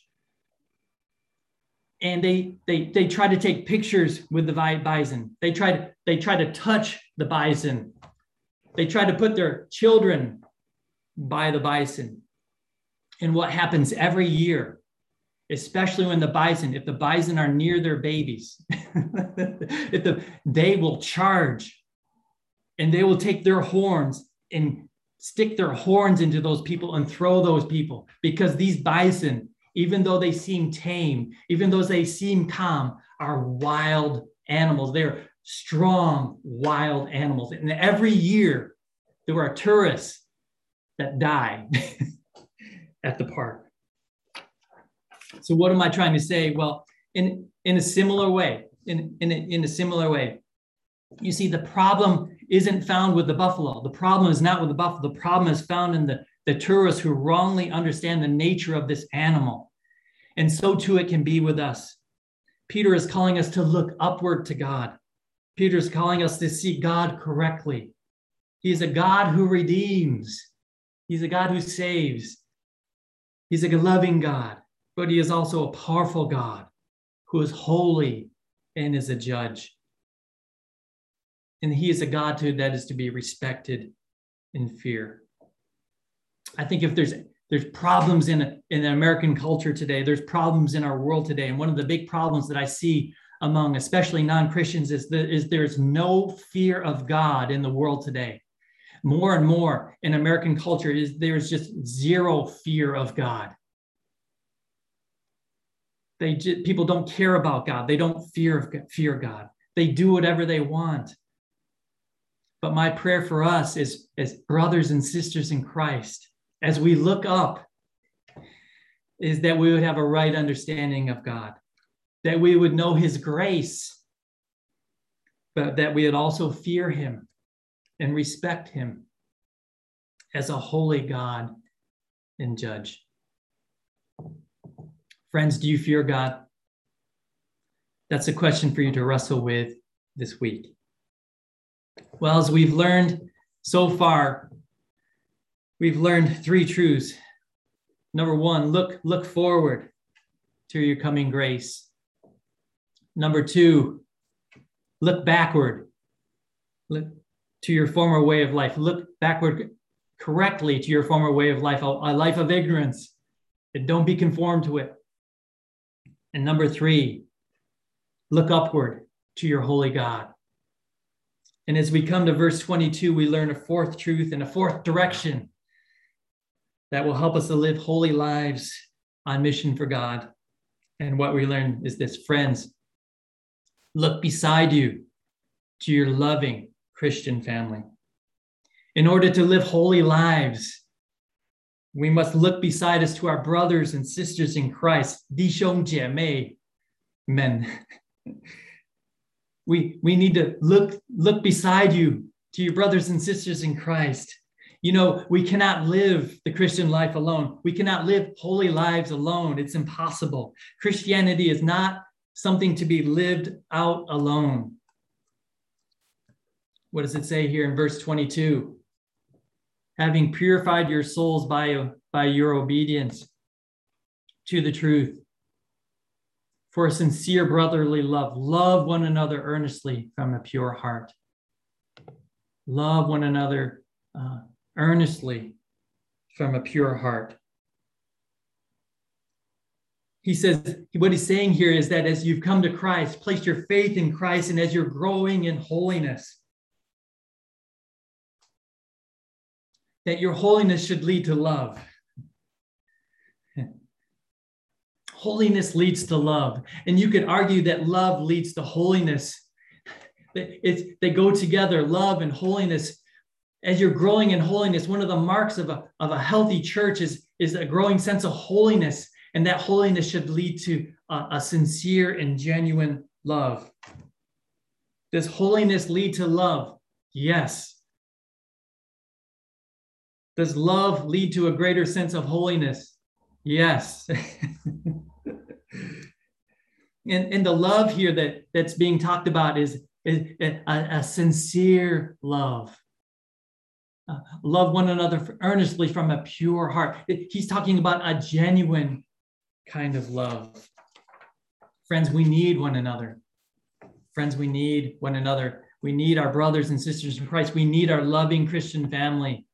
And they, they, they try to take pictures with the bison. They try to, they try to touch the bison. They try to put their children by the bison. And what happens every year, especially when the bison, if the bison are near their babies, if the, they will charge and they will take their horns and stick their horns into those people and throw those people, because these bison, even though they seem tame, even though they seem calm, are wild animals. They're strong, wild animals. And every year there are tourists that die at the park. So what am I trying to say? Well, in, in a similar way, in, in, a, in a similar way, you see, the problem isn't found with the buffalo. The problem is not with the buffalo. The problem is found in the, the tourists who wrongly understand the nature of this animal. And so too it can be with us. Peter is calling us to look upward to God. Peter is calling us to see God correctly. He is a God who redeems. He's a God who saves. He's a loving God, but he is also a powerful God who is holy and is a judge. And he is a God to, that is to be respected in fear. I think if there's there's problems in, in American culture today, there's problems in our world today. And one of the big problems that I see among especially non-Christians is that is there's no fear of God in the world today. More and more in American culture is there's just zero fear of God. They just, people don't care about God. They don't fear fear God. They do whatever they want. But my prayer for us is as brothers and sisters in Christ, as we look up, is that we would have a right understanding of God, that we would know his grace, but that we would also fear him and respect him as a holy God and judge. Friends, do you fear God? That's a question for you to wrestle with this week. Well, as we've learned so far, we've learned three truths. Number one, look, look forward to your coming grace. Number two, look backward. Look to your former way of life. Look backward correctly to your former way of life, a, a life of ignorance, and don't be conformed to it. And number three, look upward to your holy God. And as we come to verse twenty-two, we learn a fourth truth and a fourth direction that will help us to live holy lives on mission for God. And what we learn is this: friends, look beside you to your loving Christian family. In order to live holy lives, we must look beside us to our brothers and sisters in Christ, 弟兄姐妹们. We, we need to look, look beside you to your brothers and sisters in Christ. You know, we cannot live the Christian life alone. We cannot live holy lives alone. It's impossible. Christianity is not something to be lived out alone. What does it say here in verse twenty-two? Having purified your souls by, by your obedience to the truth, for a sincere brotherly love, love one another earnestly from a pure heart. Love one another uh, earnestly from a pure heart. He says, what he's saying here is that as you've come to Christ, placed your faith in Christ, and as you're growing in holiness, that your holiness should lead to love. Holiness leads to love. And you could argue that love leads to holiness. It's, they go together, love and holiness. As you're growing in holiness, one of the marks of a, of a healthy church is, is a growing sense of holiness. And that holiness should lead to a, a sincere and genuine love. Does holiness lead to love? Yes. Does love lead to a greater sense of holiness? Yes. and, and the love here that, that's being talked about is, is a, a sincere love. Uh, love one another earnestly from a pure heart. He's talking about a genuine kind of love. Friends, we need one another. Friends, we need one another. We need our brothers and sisters in Christ. We need our loving Christian family.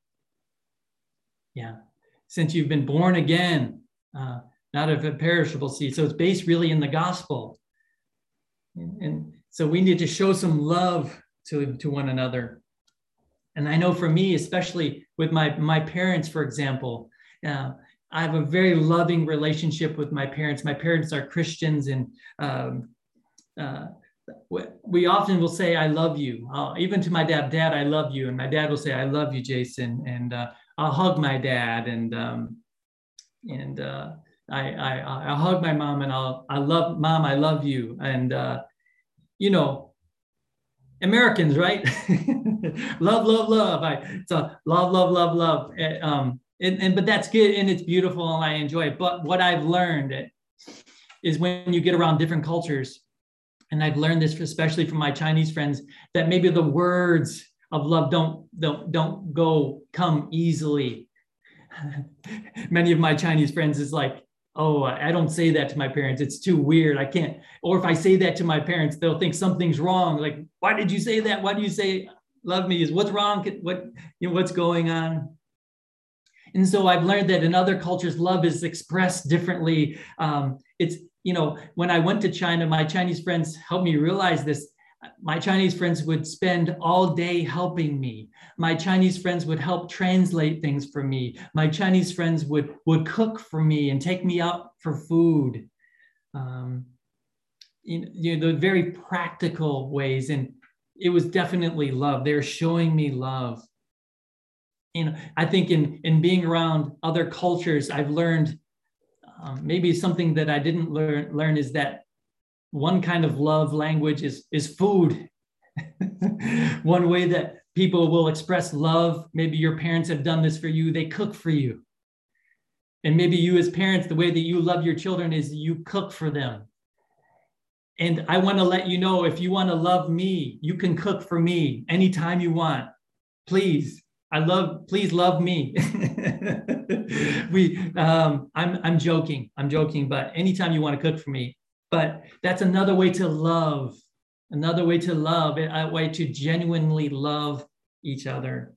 Yeah. Since you've been born again, uh, not of a perishable seed. So it's based really in the gospel. And, and so we need to show some love to, to one another. And I know for me, especially with my, my parents, for example, uh, I have a very loving relationship with my parents. My parents are Christians, and um, uh, we often will say, I love you. Uh, even to my dad, Dad, I love you. And my dad will say, I love you, Jason. And uh, I'll hug my dad. And um, and uh, I, I, I'll hug my mom, and I'll, I love, Mom, I love you. And, uh, you know, Americans, right? love, love, love. I, so love, love, love, love. Um, and, and, but that's good, and it's beautiful, and I enjoy it. But what I've learned is when you get around different cultures, and I've learned this especially from my Chinese friends, that maybe the words of love don't, don't, don't go, come easily. Many of my Chinese friends is like, oh, I don't say that to my parents. It's too weird. I can't. Or if I say that to my parents, they'll think something's wrong. Like, why did you say that? Why do you say love me? Is what's wrong? What, you know, what's going on? And so I've learned that in other cultures, love is expressed differently. Um, it's, you know, when I went to China, my Chinese friends helped me realize this. My Chinese friends would spend all day helping me. My Chinese friends would help translate things for me. My Chinese friends would, would cook for me and take me out for food. Um, you know, you know, the very practical ways. And it was definitely love. They're showing me love. You know, I think in, in being around other cultures, I've learned um, maybe something that I didn't learn, learn is that one kind of love language is, is food. One way that people will express love, maybe your parents have done this for you, they cook for you. And maybe you as parents, the way that you love your children is you cook for them. And I want to let you know, if you want to love me, you can cook for me anytime you want. Please, I love, please love me. we, um, I'm, I'm joking, I'm joking, but anytime you want to cook for me. But that's another way to love, another way to love, a way to genuinely love each other.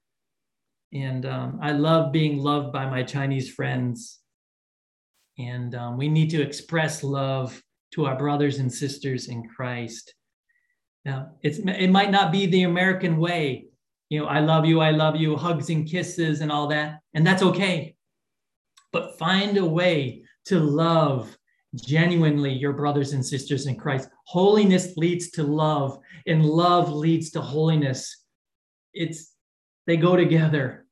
And um, I love being loved by my Chinese friends. And um, we need to express love to our brothers and sisters in Christ. Now, it's, it might not be the American way. You know, I love you, I love you, hugs and kisses and all that. And that's okay. But find a way to love genuinely your brothers and sisters in Christ. Holiness leads to love, and love leads to holiness. It's, they go together.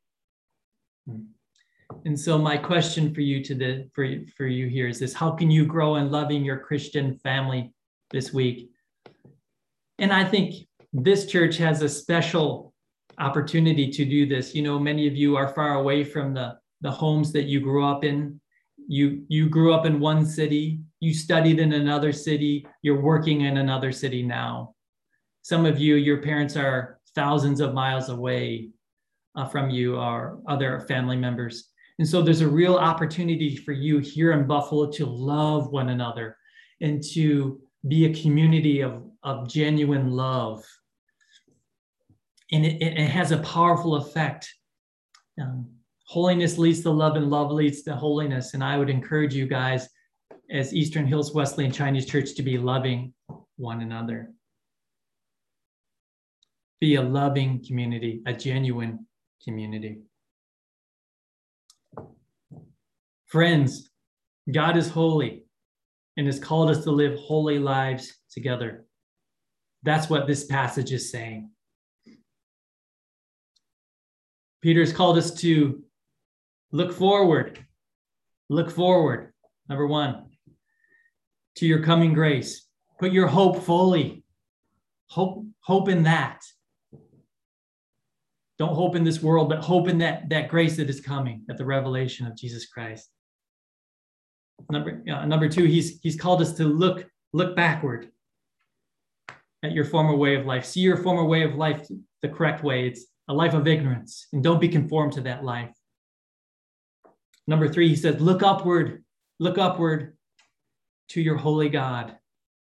And so my question for you to the, for, for you here is this: how can you grow in loving your Christian family this week? And I think this church has a special opportunity to do this. You know, many of you are far away from the, the homes that you grew up in. You, you grew up in one city, you studied in another city, you're working in another city now. Some of you, your parents are thousands of miles away uh, from you, or other family members. And so there's a real opportunity for you here in Buffalo to love one another and to be a community of, of genuine love. And it, it has a powerful effect. Um, Holiness leads to love, and love leads to holiness. And I would encourage you guys as Eastern Hills Wesleyan Chinese Church to be loving one another. Be a loving community, a genuine community. Friends, God is holy and has called us to live holy lives together. That's what this passage is saying. Peter's called us to look forward. Look forward, number one, to your coming grace. Put your hope fully. Hope, hope in that. Don't hope in this world, but hope in that, that grace that is coming at the revelation of Jesus Christ. Number, uh, number two, he's, he's called us to look, look backward at your former way of life. See your former way of life the correct way. It's a life of ignorance, and don't be conformed to that life. Number three, he says, look upward, look upward to your holy God.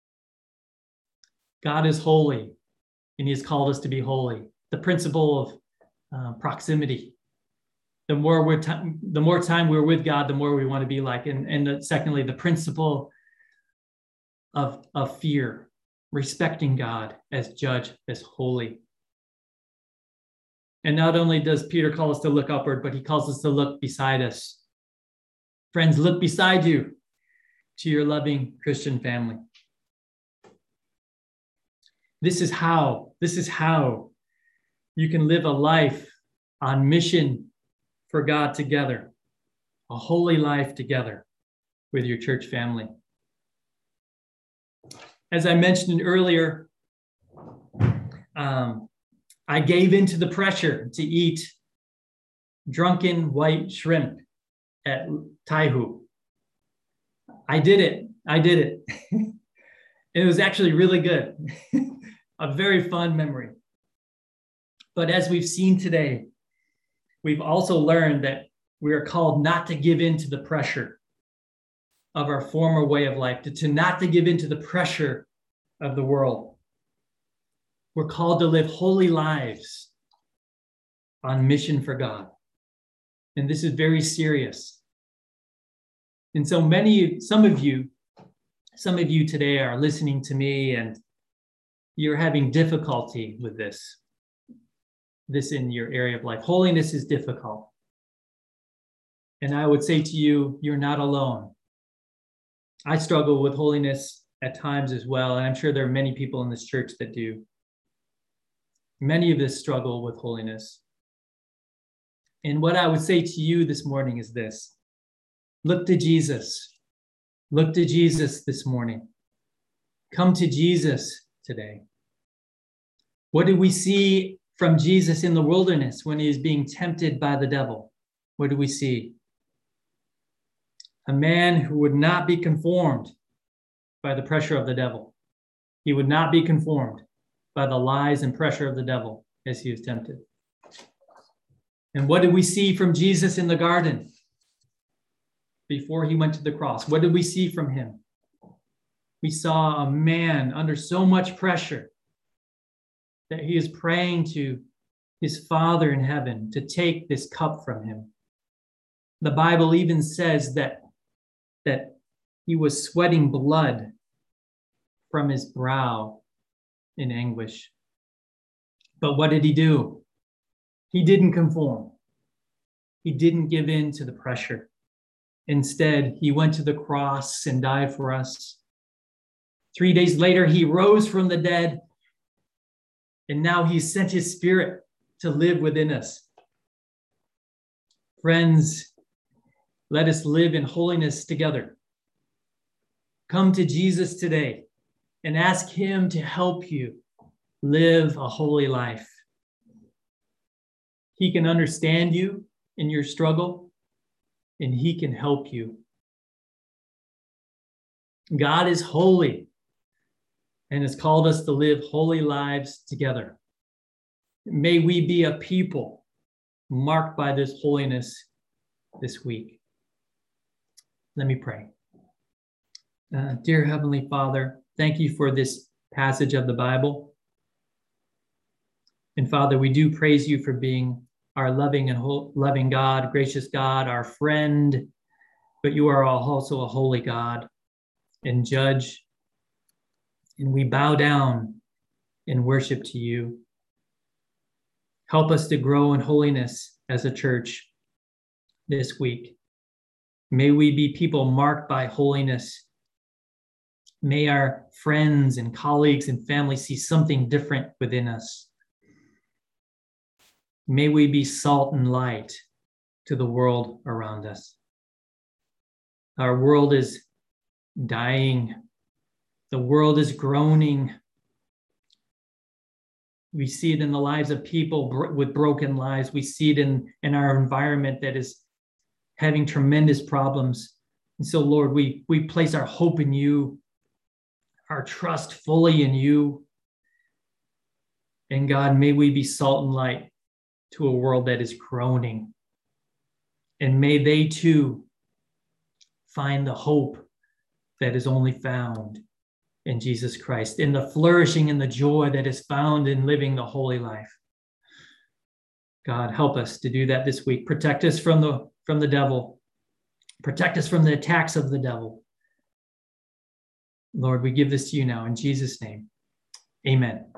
God is holy, and he has called us to be holy. The principle of uh, proximity. The more we're t- the more time we're with God, the more we want to be like. And, and the, secondly, the principle of, of fear, respecting God as judge, as holy. And not only does Peter call us to look upward, but he calls us to look beside us. Friends, look beside you to your loving Christian family. This is how, this is how you can live a life on mission for God together, a holy life together with your church family. As I mentioned earlier, um, I gave into the pressure to eat drunken white shrimp at Taihu. I did it. I did it. It was actually really good. A very fun memory. But as we've seen today, we've also learned that we are called not to give in to the pressure of our former way of life, to, to not to give in to the pressure of the world. We're called to live holy lives on mission for God. And this is very serious. And so many, some of you, some of you today are listening to me and you're having difficulty with this, this in your area of life. Holiness is difficult. And I would say to you, you're not alone. I struggle with holiness at times as well. And I'm sure there are many people in this church that do. Many of us struggle with holiness. And what I would say to you this morning is this. Look to Jesus. Look to Jesus this morning. Come to Jesus today. What did we see from Jesus in the wilderness when he was being tempted by the devil? What do we see? A man who would not be conformed by the pressure of the devil. He would not be conformed by the lies and pressure of the devil as he was tempted. And what did we see from Jesus in the garden before he went to the cross? What did we see from him? We saw a man under so much pressure that he is praying to his Father in heaven to take this cup from him. The Bible even says that, that he was sweating blood from his brow in anguish. But what did he do? He didn't conform. He didn't give in to the pressure. Instead, he went to the cross and died for us. Three days later, he rose from the dead, and now he sent his Spirit to live within us. Friends, let us live in holiness together. Come to Jesus today and ask him to help you live a holy life. He can understand you in your struggle, and he can help you. God is holy and has called us to live holy lives together. May we be a people marked by this holiness this week. Let me pray. Uh, dear Heavenly Father, thank you for this passage of the Bible. And Father, we do praise you for being our loving and ho- loving God, gracious God, our friend, but you are also a holy God and judge. And we bow down in worship to you. Help us to grow in holiness as a church this week. May we be people marked by holiness May our friends and colleagues and family see something different within us. May we be salt and light to the world around us. Our world is dying. The world is groaning. We see it in the lives of people bro- with broken lives. We see it in, in our environment that is having tremendous problems. And so, Lord, we, we place our hope in you, our trust fully in you. And God, may we be salt and light to a world that is groaning. And may they too find the hope that is only found in Jesus Christ, in the flourishing and the joy that is found in living the holy life. God, help us to do that this week. Protect us from the, from the devil. Protect us from the attacks of the devil. Lord, we give this to you now in Jesus' name. Amen.